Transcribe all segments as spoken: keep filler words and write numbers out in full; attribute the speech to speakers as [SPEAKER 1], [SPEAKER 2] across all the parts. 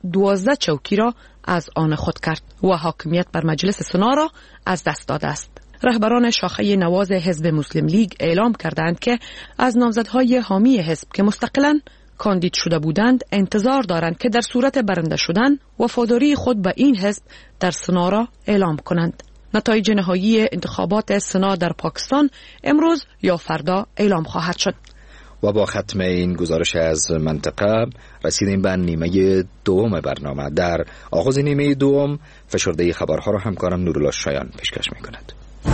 [SPEAKER 1] دوازده چوکی را از آن خود کرد و حاکمیت بر مجلس سنا را از دست داده است. رهبران شاخه نواز حزب مسلم لیگ اعلام کردند که از نامزدهای حامی حزب که مستقلاً کاندید شده بودند انتظار دارند که در صورت برنده شدن وفاداری خود به این حزب در سنا را اعلام کنند. نتایج نهایی انتخابات سنا در پاکستان امروز یا فردا اعلام خواهد شد.
[SPEAKER 2] و با ختم این گزارش از منطقه رسیدیم به نیمه دوم برنامه. در آغاز نیمه دوم فشرده خبرها را همکارم نورالله شایان پیشکش می‌کند.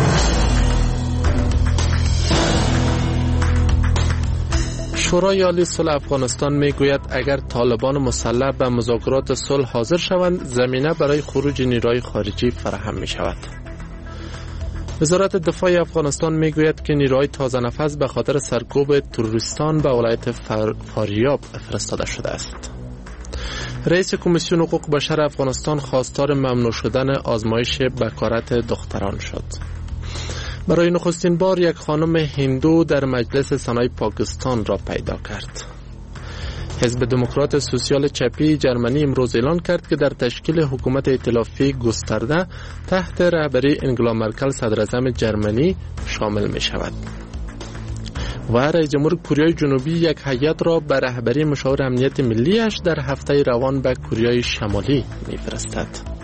[SPEAKER 3] شورای عالی صلح افغانستان میگوید اگر طالبان مسلح به مذاکرات صلح حاضر شوند زمینه برای خروج نیروهای خارجی فراهم می شود. وزارت دفاع افغانستان میگوید که نیروهای تازه نفس به خاطر سرکوب تروریستان به ولایت فاریاب فرستاده شده است. رئیس کمیسیون حقوق بشر افغانستان خواستار ممنوع شدن آزمایش بکارت دختران شد. برای نخستین بار یک خانم هندو در مجلس سنای پاکستان را پیدا کرد. حزب دموکرات سوسیال چپی جرمنی امروز اعلان کرد که در تشکیل حکومت ائتلافی گسترده تحت رهبری انگلا مرکل صدر اعظم جرمنی شامل می شود. و رئیس جمهور کره جنوبی یک هیئت را به رهبری مشاور امنیت ملیش در هفته روان به کره شمالی می فرستد.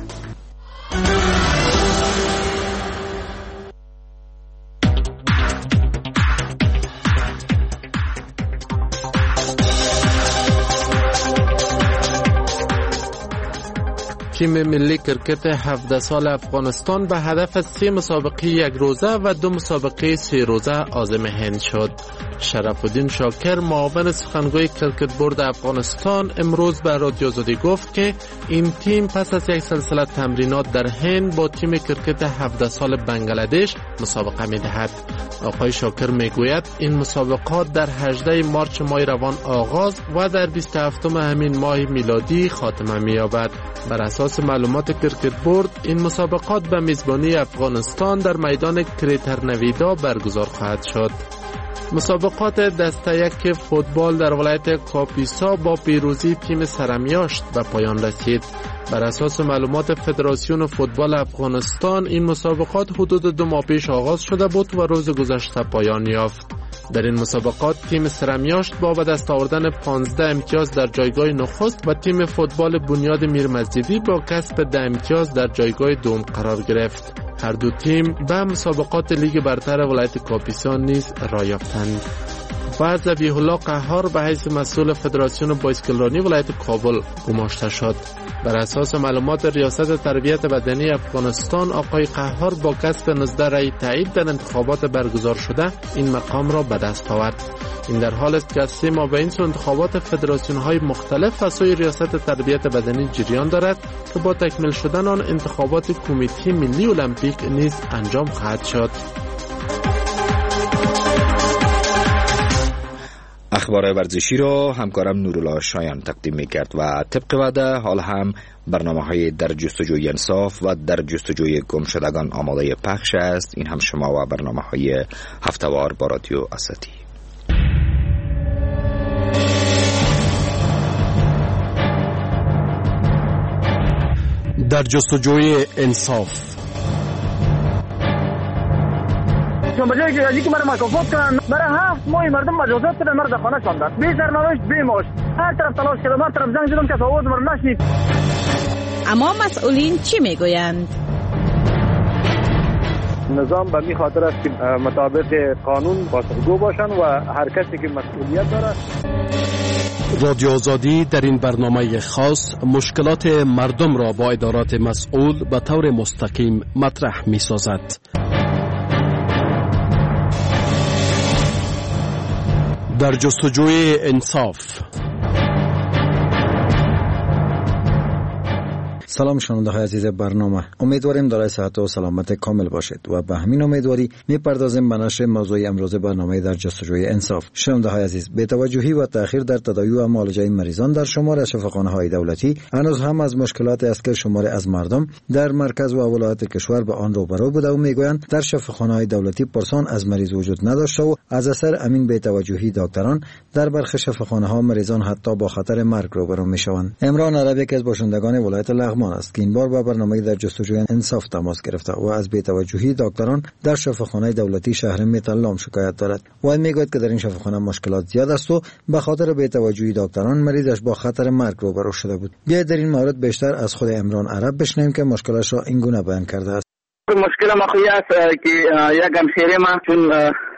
[SPEAKER 3] تیم ملی کرکت هفده سال افغانستان به هدف سه مسابقه یک روزه و دو مسابقه سه روزه عازم هند شد. شرف الدین شاکر معاون سخنگوی کرکت بورد افغانستان امروز به رادیو آزادی گفت که این تیم پس از یک سلسله تمرینات در هند با تیم کرکت هفده سال بنگلادش مسابقه می دهد. آقای شاکر می گوید این مسابقات در هجدهم مارچ ماه روان آغاز و در بیست و هفتم همین ماه میلادی خاتمه می یابد. بر اساس معلومات کرکت بورد این مسابقات به میزبانی افغانستان در میدان کریتر نویدا برگزار خواهد شد. مسابقات دسته یک فوتبال در ولایت کاپیسا با پیروزی تیم سرمیاشت به پایان رسید. بر اساس معلومات فدراسیون فوتبال افغانستان این مسابقات حدود دو ماه پیش آغاز شده بود و روز گذشته پایان یافت. در این مسابقات تیم سرمیاشت با به دست آوردن پانزده امتیاز در جایگاه نخست و تیم فوتبال بنیاد میرمسجدی با کسب ده امتیاز در جایگاه دوم قرار گرفت. هر دو تیم به مسابقات لیگ برتر ولایت کاپیسا نیز راه یافتند. و ذبیح الله قهار به حیث مسئول فدراسیون بایسکلرانی ولایت کابل گماشته شد. بر اساس معلومات ریاست تربیت بدنی افغانستان آقای قهار با کسب نوزده رای تایید در انتخابات برگزار شده این مقام را به دست آورد. این در حال است که از سه ماه به این سو انتخابات فدراسیون های مختلف از سوی ریاست تربیت بدنی جریان دارد که با تکمیل شدن آن انتخابات کمیته ملی المپیک نیز انجام خواهد شد.
[SPEAKER 2] اخبار ورزشی را همکارم نورالله شایان تقدیم می‌کرد و طبق وعده حال هم برنامه‌های در جستجوی انصاف و در جستجوی گمشدگان آماده پخش است. این هم شما و برنامه‌های هفته‌وار با رادیو آزادی.
[SPEAKER 4] در جستجوی انصاف
[SPEAKER 5] بجای که ازی که مرا مکافات کنن برای هفت ماه مردم مجازات کنن مرد خانه شاندن بی سرنوشت بی معاش هر طرف تلاش کردم هر طرف زنگ زدم که آواز مرا نشنید.
[SPEAKER 6] اما مسئولین چی میگویند؟
[SPEAKER 5] نظام به می خاطر است که مطابق قانون بازگو باشن و هر کسی که مسئولیت داره.
[SPEAKER 4] رادیو آزادی در این برنامه خاص مشکلات مردم را با ادارات مسئول به طور مستقیم مطرح می سازد. در جستجوی انصاف
[SPEAKER 7] سلام شنونده های عزیز برنامه، امیدواریم دارای صحت و سلامت کامل باشید و به همین امیدواری میپردازیم به نشر موضوع امروز برنامه در جستجوی انصاف. شنونده های عزیز، بی توجهی و تأخیر در تداوی و معالجه مریضان در شمار از شفاخانه های دولتی هنوز هم از مشکلات است که شمار از مردم در مرکز و ولایت کشور به آن روبرو بوده و میگویند در شفاخانه های دولتی پرسان از مریض وجود نداشته و از اثر امین بی توجهی دکتران در برخی شفاخانه ها مریضان حتی با خطر مرگ روبرو میشوند. عمران عربی که از باشندگان ولایت لغمان است که این بار با برنامه در جستجوی انصاف تماس گرفته و از بی‌توجهی دکتران در شفاخانه دولتی شهر میتلام شکایت دارد. و میگوید که در این شفاخانه مشکلات زیاد است و به خاطر بی‌توجهی دکتران مریضش با خطر مرگ روبرو شده بود. بیایید در این مورد بیشتر از خود عمران عرب بشنویم که مشکلش را این گونه بیان کرده است.
[SPEAKER 5] مشکل ما خوی است که یک همشیره ما چون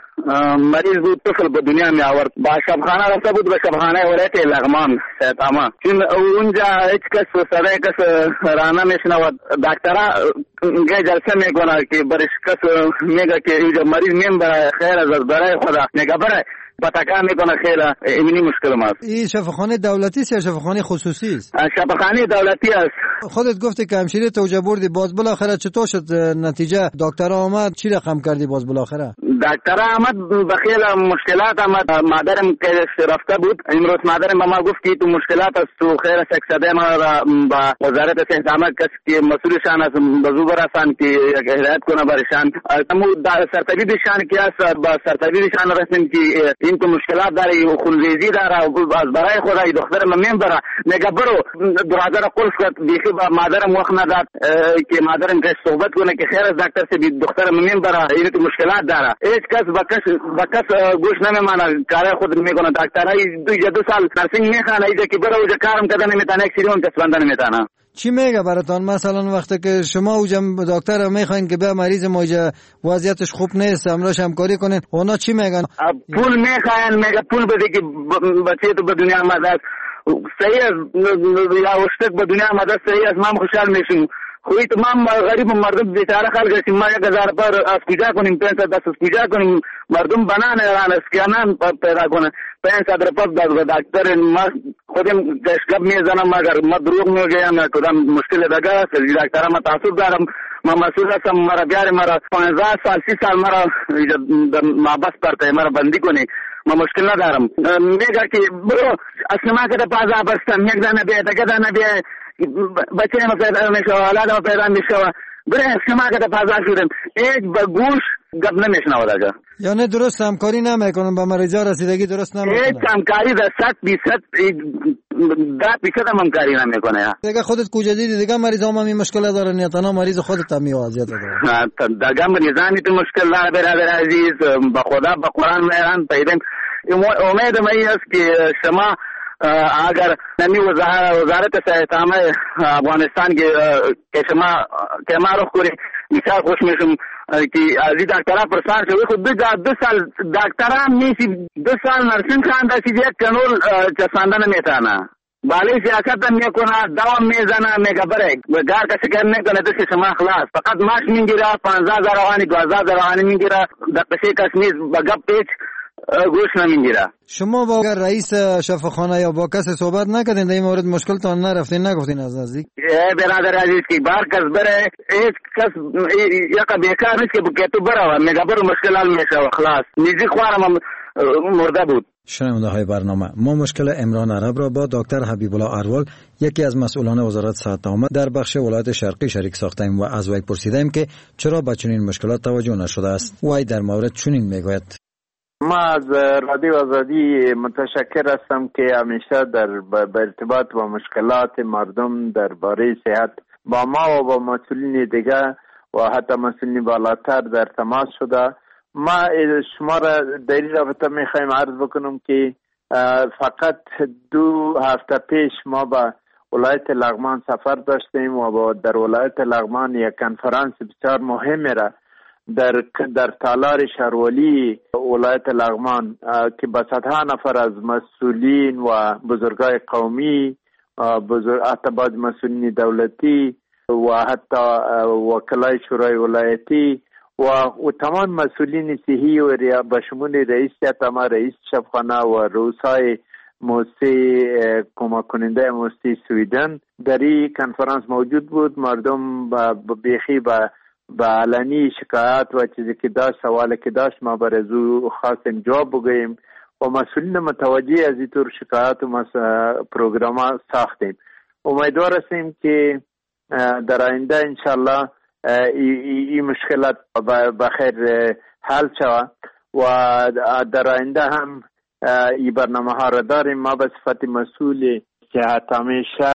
[SPEAKER 5] مریض بود طفل به دنیا می آورد، با شفاخانه رفته بود به شفاخانه ولایت لغمان سیتاما، چون اونجا هیچ کس صدای کس را نمیشنود. دکترها جلسه میکنه که برش کس میگه که اینجا مریض میم برای خیر از برای خدا میگه برای بتاکا میکنه خیر. اینی مشکل ماست.
[SPEAKER 7] این شفاخانه دولتی است یا شفاخانه خصوصی است؟
[SPEAKER 5] شفاخانه دولتی است.
[SPEAKER 7] خودت گفتی که همشیره توجه بردی، باز بالاخره چطور شد نتیجه؟ دکتر آمد چی رقم کردی باز بالاخره؟
[SPEAKER 5] دکتر آمد بخیل مشکلات آمد. مادرم که رفته بود امروز مادرم ما گفت که تو مشکلات است، تو خیر سکسده ما را با وزارت صحت عامه کس که مسئولشان است بزو برسان که هدایت کنه برشان. امو سرطبیبشان که است با سرطبیبشان رسیم که این تو مشکلات داره، خونریزی داره از برای خدا دختر من برا میگه برو دروازه را قلف کرد. دیگه با مادرم وقت نداد که مادرم که صحبت کنه که خیر از دکتر سے دختر من برا این تو مشکلات داره. هیچ کس با کس با کس گوش نمیمانه، کار خود میکنه. دکترای دو یا دو سال نرسینگ میخوانه اینجا که برو اونجا کارم کردن نمیتونه، یک سریون دست بندن نمیتونه.
[SPEAKER 7] چی میگه براتون مثلا وقتی که شما اوجا دکتر میخواین که به مریض موجه وضعیتش خوب نیست امروز همکاری کنین، اونا چی میگن؟
[SPEAKER 5] پول میخواین، میگه پول بده که بچه تو به دنیا آمده. صحیح یا وشتک به دنیا آمده صحیح است، ما خوشحال میشیم. خوی تمام غریب مردم بیچاره خلق هستیم، ما یک هزار پر از کجا کنیم؟ پنج صد دست از کجا کنیم؟ مردم بنانه ران اسکیانان پیدا کنه. پنج صد رپس داد دکتر ما خودم کشکب میزنم مگر ما دروغ میگم کدام مشکل دگه دکتر ما تعصب دارم. ما مسئول هستم، مرا بیاره مرا پانزده سال سی سال مرا محبس پرته مرا بندی کنی. ما مشکل ندارم. میگه که برو اصلا ما که پازا برستم یک دانه بیه دگه دانه بیه بچه ما پیدا میشه، اولاد ما پیدا میشه. بره شما که پازا شدیم ایک با گوش گپ نمیشنود اگه
[SPEAKER 7] یعنی درست همکاری نمیکنن با مریضا، رسیدگی درست نمیکنن.
[SPEAKER 5] هیچ همکاری در صد بیصد ده بیصد هم همکاری نمیکنه.
[SPEAKER 7] دیگه خودت کجا دیدی دیگه مریضا هم این مشکل دارن یا تنها مریض خودت هم این وضعیت داره؟
[SPEAKER 5] دیگه مریضانی تو مشکل داره برادر عزیز. با خدا با قرآن میرن پیدیم. امید من است که شما اگر نمی وزارت صحت عامه افغانستان که شما که ما رو کنی مثال خوش میشم که از این دکترها پرسان شوی خود دو سال دکترها میسی دو سال نرسین خانده سی یک کنول چسانده نمیتانه. بالی سیاست هم میکنه، دوام میزنه، میگه بره گار کسی کم نکنه دست شما خلاص. فقط ماش میگیره، پانزده هزار روانی دوازده هزار روانی میگیره، دقیقی کس نیست بگب پیچ گوش نمیگیره.
[SPEAKER 7] شما با رئیس شفاخانه یا با کسی صحبت نکردین در این مورد؟ مشکلتان نرفتین نگفتین از نزدیک؟
[SPEAKER 5] ای برادر عزیز که بار کس بره هیچ کس یکا بیکار نیست که تو بره میگه برو مشکل حل میشه و خلاص. نیزی خوارم مرده بود.
[SPEAKER 7] شنونده های برنامه، ما مشکل عمران عرب را با دکتر حبیب الله اروال یکی از مسئولان وزارت صحت عامه در بخش ولایت شرقی شریک ساختیم و از وی پرسیدیم که چرا به چنین مشکلات توجه نشده است. وی در مورد چنین میگوید:
[SPEAKER 8] ما از رادیو آزادی متشکر هستم که همیشه در به ارتباط با مشکلات مردم درباره صحت با ما و با مسئولین دیگه و حتی مسئولین بالاتر در تماس شده. ما شما را در این رابطه میخوایم عرض بکنم که فقط دو هفته پیش ما با ولایت لغمان سفر داشتیم و با در ولایت لغمان یک کنفرانس بسیار مهمی را در در تالار شهرولی ولایت لغمان که با صدها نفر از مسئولین و بزرگای قومی، بزرگ اتباع مسئولین دولتی و حتی وکلای شورای ولایتی و, و تمام مسئولین صحی و به شمول رئیس عامه، رئیس شفاخانه و رؤسای موسسه کمک کننده موسسه سویدن در این کنفرانس موجود بود. مردم با بیخی با با علنی شکایت و چیزی که داشت، سوالی که داشت، ما بر از او خواستیم جواب بگوییم و مسئولین متوجه از اینطور شکایت و پروگرام ساختیم. امیدوار هستیم که در آینده انشالله این مشکلات بخیر حل شود و در آینده هم این برنامه ها را داریم. ما به صفت مسئول صحت همیشه